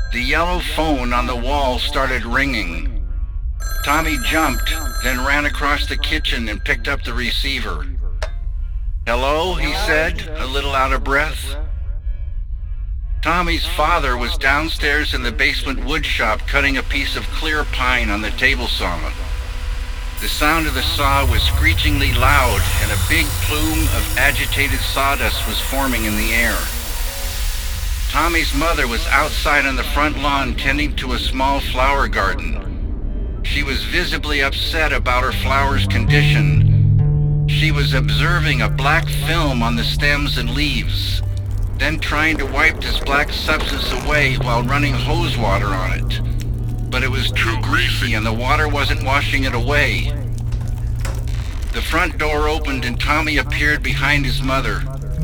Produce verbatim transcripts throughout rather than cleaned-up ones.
The yellow phone on the wall started ringing. Tommy jumped, then ran across the kitchen and picked up the receiver. "Hello," he said, a little out of breath. Tommy's father was downstairs in the basement wood shop cutting a piece of clear pine on the table saw. The sound of the saw was screechingly loud, and a big plume of agitated sawdust was forming in the air. Tommy's mother was outside on the front lawn tending to a small flower garden. She was visibly upset about her flower's condition. She was observing a black film on the stems and leaves, then trying to wipe this black substance away while running hose water on it. But it was too greasy and the water wasn't washing it away. The front door opened and Tommy appeared behind his mother.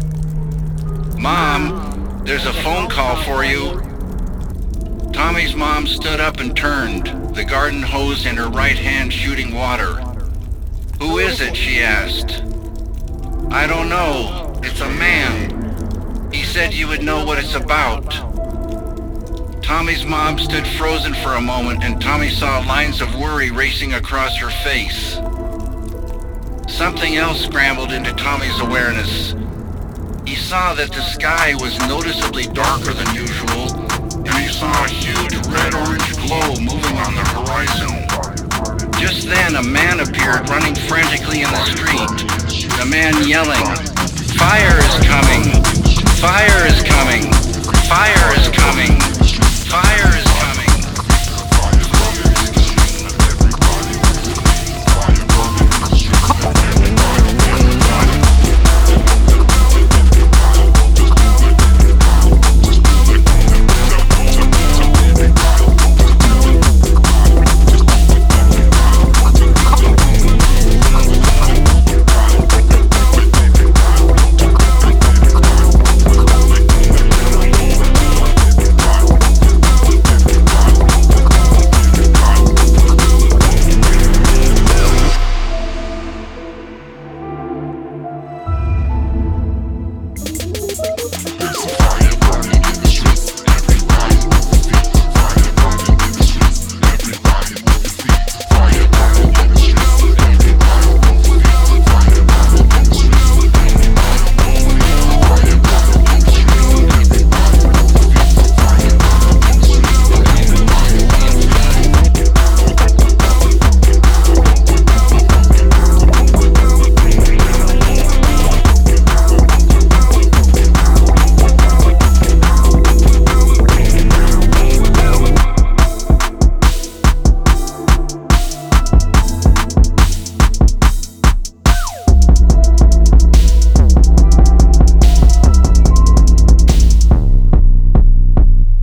"Mom, there's a phone call for you." Tommy's mom stood up and turned, the garden hose in her right hand shooting water. "Who is it?" she asked. "I don't know. It's a man. He said you would know what it's about." Tommy's mom stood frozen for a moment, and Tommy saw lines of worry racing across her face. Something else scrambled into Tommy's awareness. He saw that the sky was noticeably darker than usual, and he saw a huge red-orange glow moving on the horizon. Just then, a man appeared running frantically in the street, the man yelling, "Fire is coming! Fire is coming!"